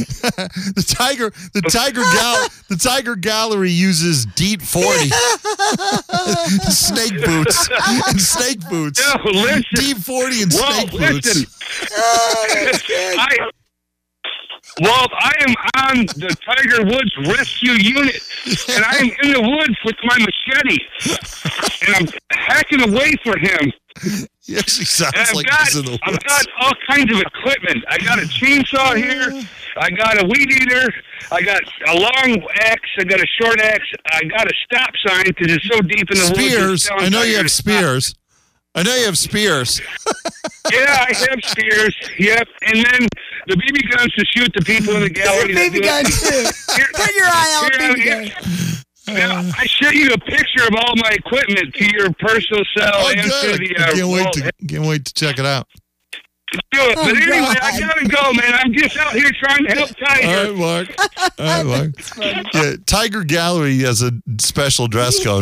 The Tiger Gallery uses DEET 40 snake boots and snake boots. No, listen. DEET 40 and snake boots. Walt, I am on the Tiger Woods Rescue Unit, and I am in the woods with my machete, and I'm hacking away for him. Yes, he sounds like he's in the woods. I've got all kinds of equipment. I got a chainsaw here. I got a weed eater. I got a long axe. I got a short axe. I got a stop sign because it's so deep in the woods. Spears. I know you have spears. Yeah, I have spears. Yep. And then the BB guns to shoot the people in the gallery. BB guns, too. Put your eye out, BB guns. Now, I showed you a picture of all my equipment to your personal cell and to the can't wait to check it out. Do it. But anyway, I gotta go, man. I'm just out here trying to help Tiger. All right, Mark. Yeah, Tiger Gallery has a special dress code.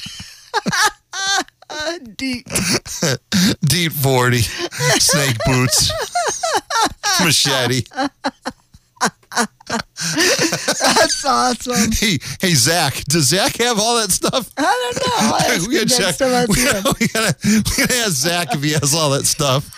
DEET 40, snake boots, machete. That's awesome. Hey, Zach. Does Zach have all that stuff? I don't know. We gotta check. We gotta ask Zach if he has all that stuff.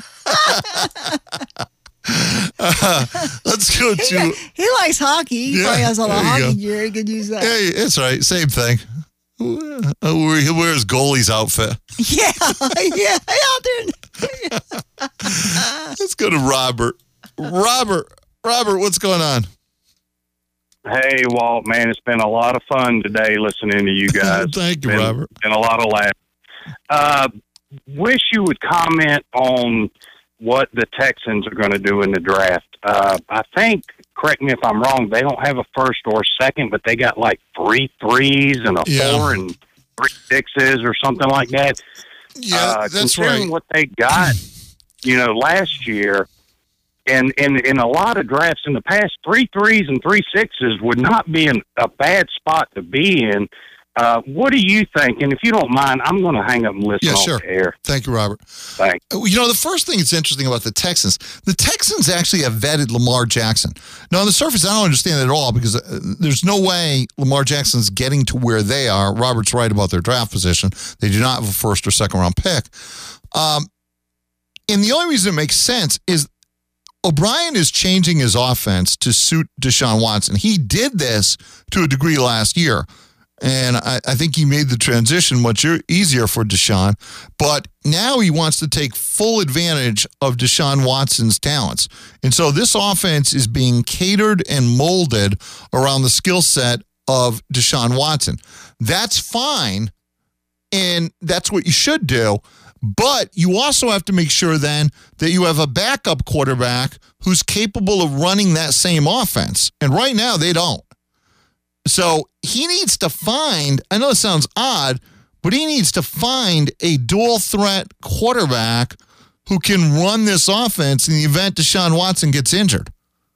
Let's go to. He likes hockey. He probably has all the hockey gear. He could use that. Hey, it's right. Same thing. He wears goalie's outfit. Yeah, out there. Let's go to Robert. Robert, what's going on? Hey, Walt, man, it's been a lot of fun today listening to you guys. Thank you, Robert. Been a lot of laughs. Wish you would comment on what the Texans are going to do in the draft. I think, correct me if I'm wrong, they don't have a first or second, but they got like 3 3s and a 4 and 3 6s or something like that. Yeah, that's right. What they got, last year, and in a lot of drafts in the past, 3 3s and 3 6s would not be in a bad spot to be in. What do you think? And if you don't mind, I'm going to hang up and listen off the air. Thank you, Robert. Thanks. The first thing that's interesting about the Texans actually have vetted Lamar Jackson. Now, on the surface, I don't understand it at all because there's no way Lamar Jackson's getting to where they are. Robert's right about their draft position. They do not have a first or second round pick. And the only reason it makes sense is O'Brien is changing his offense to suit Deshaun Watson. He did this to a degree last year. And I think he made the transition much easier for Deshaun. But now he wants to take full advantage of Deshaun Watson's talents. And so this offense is being catered and molded around the skill set of Deshaun Watson. That's fine, and that's what you should do. But you also have to make sure then that you have a backup quarterback who's capable of running that same offense. And right now they don't. So he needs to find, I know it sounds odd, but he needs to find a dual threat quarterback who can run this offense in the event Deshaun Watson gets injured.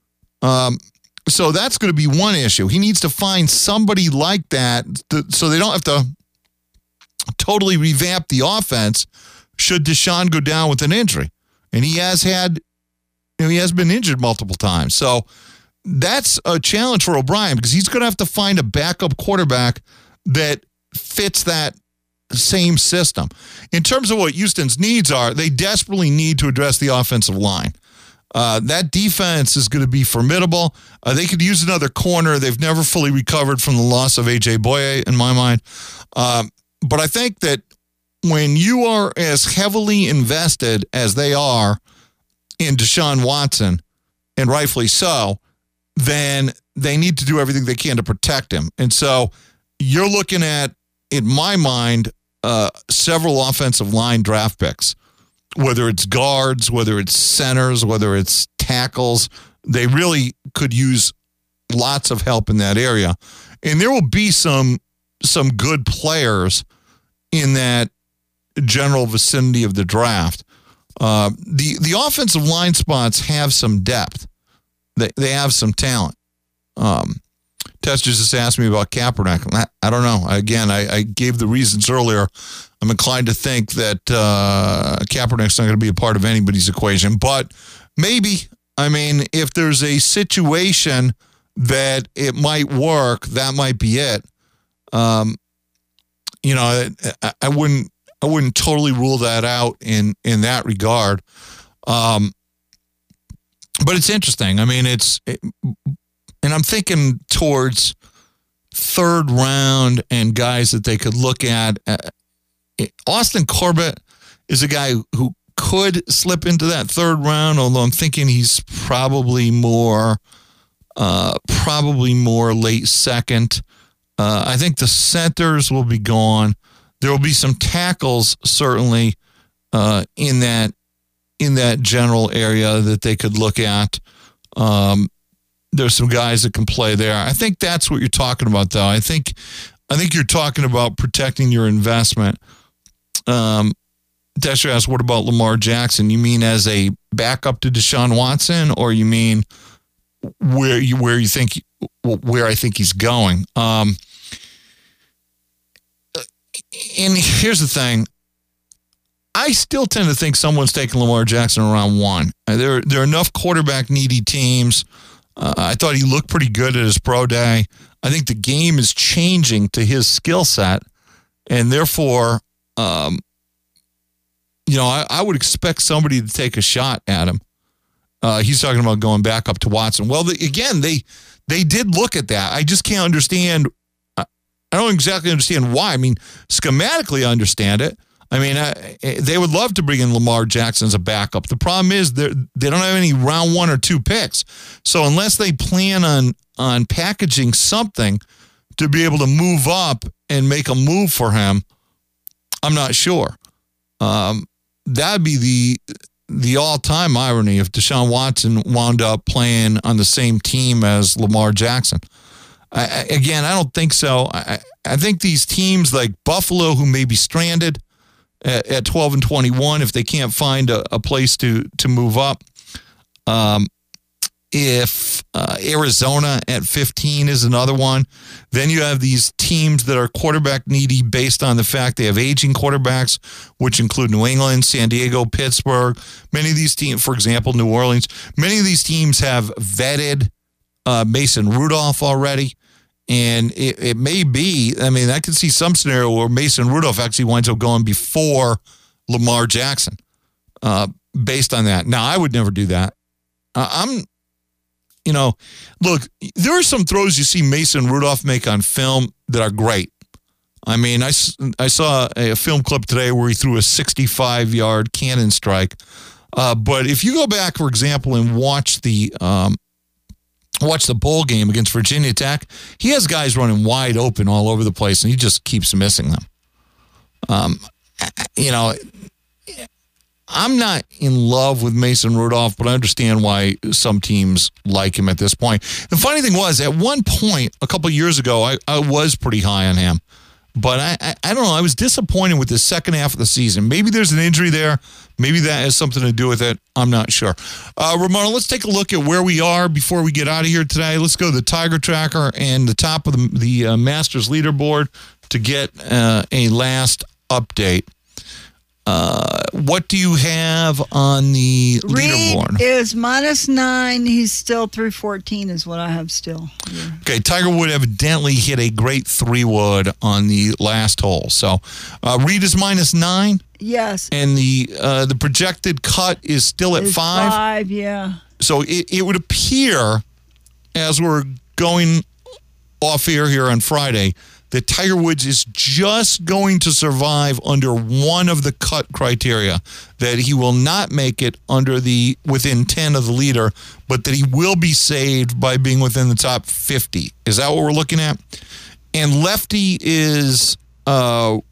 So that's going to be one issue. He needs to find somebody like that so they don't have to totally revamp the offense should Deshaun go down with an injury. And he has been injured multiple times. So that's a challenge for O'Brien because he's going to have to find a backup quarterback that fits that same system. In terms of what Houston's needs are, they desperately need to address the offensive line. That defense is going to be formidable. They could use another corner. They've never fully recovered from the loss of A.J. Boye, in my mind. But I think that when you are as heavily invested as they are in Deshaun Watson, and rightfully so, then they need to do everything they can to protect him. And so you're looking at, in my mind, several offensive line draft picks, whether it's guards, whether it's centers, whether it's tackles. They really could use lots of help in that area. And there will be some good players in that general vicinity of the draft. The offensive line spots have some depth. They have some talent. Tester just asked me about Kaepernick. I don't know. Again, I gave the reasons earlier. I'm inclined to think that Kaepernick's not going to be a part of anybody's equation. But maybe, I mean, if there's a situation that it might work, that might be it. You know, I wouldn't totally rule that out in that regard. But it's interesting. I mean, and I'm thinking towards third round and guys that they could look at. Austin Corbett is a guy who could slip into that third round, although I'm thinking he's probably more late second. I think the centers will be gone. There will be some tackles certainly in that general area that they could look at. There's some guys that can play there. I think that's what you're talking about, though. I think you're talking about protecting your investment. Desher asked, what about Lamar Jackson? You mean as a backup to Deshaun Watson, or you mean where I think he's going? And here's the thing. I still tend to think someone's taking Lamar Jackson around 1. There are enough quarterback needy teams. I thought he looked pretty good at his pro day. I think the game is changing to his skill set, and therefore, I would expect somebody to take a shot at him. He's talking about going back up to Watson. Well, they did look at that. I just can't understand. I don't exactly understand why. I mean, schematically, I understand it. I mean, they would love to bring in Lamar Jackson as a backup. The problem is they don't have any round 1 or 2 picks. So unless they plan on packaging something to be able to move up and make a move for him, I'm not sure. That'd be the all-time irony if Deshaun Watson wound up playing on the same team as Lamar Jackson. I don't think so. I think these teams like Buffalo, who may be stranded at 12 and 21, if they can't find a place to move up. If Arizona at 15 is another one, then you have these teams that are quarterback needy based on the fact they have aging quarterbacks, which include New England, San Diego, Pittsburgh. Many of these teams, for example, New Orleans, many of these teams have vetted Mason Rudolph already. And it may be, I mean, I can see some scenario where Mason Rudolph actually winds up going before Lamar Jackson based on that. Now, I would never do that. Look, there are some throws you see Mason Rudolph make on film that are great. I mean, I saw a film clip today where he threw a 65-yard cannon strike. But if you go back, for example, and watch the bowl game against Virginia Tech, he has guys running wide open all over the place, and he just keeps missing them. I'm not in love with Mason Rudolph, but I understand why some teams like him at this point. The funny thing was, at one point, a couple of years ago, I was pretty high on him. But I don't know. I was disappointed with the second half of the season. Maybe there's an injury there. Maybe that has something to do with it. I'm not sure. Ramona, let's take a look at where we are before we get out of here today. Let's go to the Tiger Tracker and the top of the Masters leaderboard to get a last update. What do you have on the leaderboard? Reed is -9. He's still 314 is what I have still. Yeah. Okay, Tiger Woods evidently hit a great 3-wood on the last hole. So Reed is -9? Yes. And the projected cut is still at 5? 5, yeah. So it would appear, as we're going off air here on Friday, that Tiger Woods is just going to survive under one of the cut criteria, that he will not make it within 10 of the leader, but that he will be saved by being within the top 50. Is that what we're looking at? And Lefty is right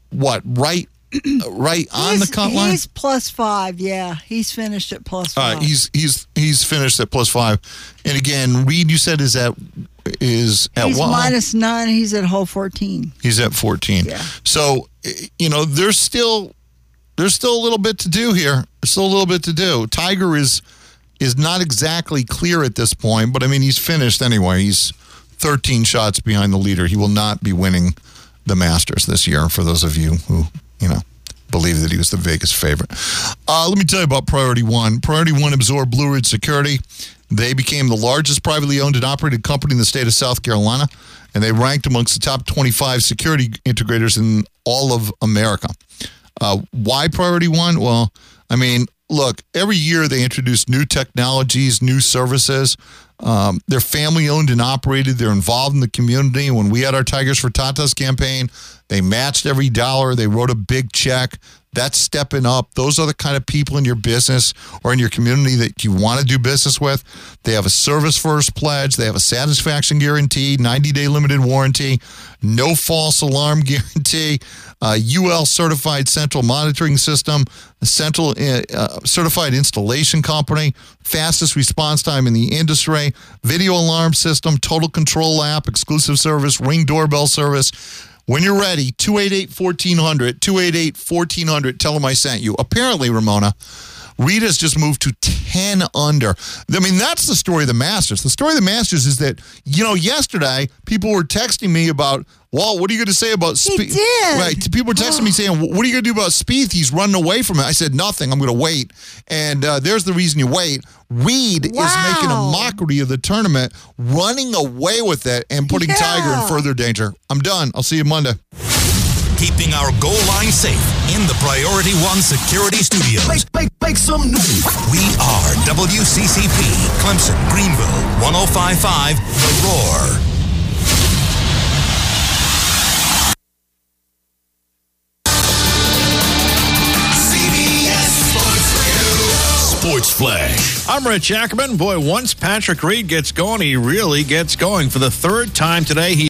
on the cut line? He's +5, yeah. He's finished at +5. He's finished at +5. And again, Reed, you said is at what? He's -9. He's at hole 14. He's at 14. Yeah. So, there's still a little bit to do here. There's still a little bit to do. Tiger is not exactly clear at this point, but I mean, he's finished anyway. He's 13 shots behind the leader. He will not be winning the Masters this year, for those of you who, believe that he was the Vegas favorite. Let me tell you about Priority One. Priority One absorbed Blue Ridge Security. They became the largest privately owned and operated company in the state of South Carolina, and they ranked amongst the top 25 security integrators in all of America. Why Priority One? Well, I mean, look, every year they introduce new technologies, new services. They're family owned and operated. They're involved in the community. When we had our Tigers for Tatas campaign, they matched every dollar. They wrote a big check. That's stepping up. Those are the kind of people in your business or in your community that you want to do business with. They have a service first pledge. They have a satisfaction guarantee, 90-day limited warranty, no false alarm guarantee, UL certified central monitoring system, central certified installation company, fastest response time in the industry, video alarm system, total control app, exclusive service, Ring doorbell service. When you're ready, 288-1400, 288-1400, tell them I sent you. Apparently, Ramona, Rita's just moved to 10 under. I mean, that's the story of the Masters. The story of the Masters is that, yesterday, people were texting me about, Walt, what are you going to say about Spieth? He did. Right. People were texting me saying, what are you going to do about Spieth? He's running away from it. I said, nothing. I'm going to wait. And there's the reason you wait. Reed is making a mockery of the tournament, running away with it and putting Tiger in further danger. I'm done. I'll see you Monday. Keeping our goal line safe in the Priority One Security Studios. Make some news. We are WCCP, Clemson, Greenville, 105.5, The Roar. Sports Flash. I'm Rich Ackerman. Boy, once Patrick Reed gets going, he really gets going. For the third time today, he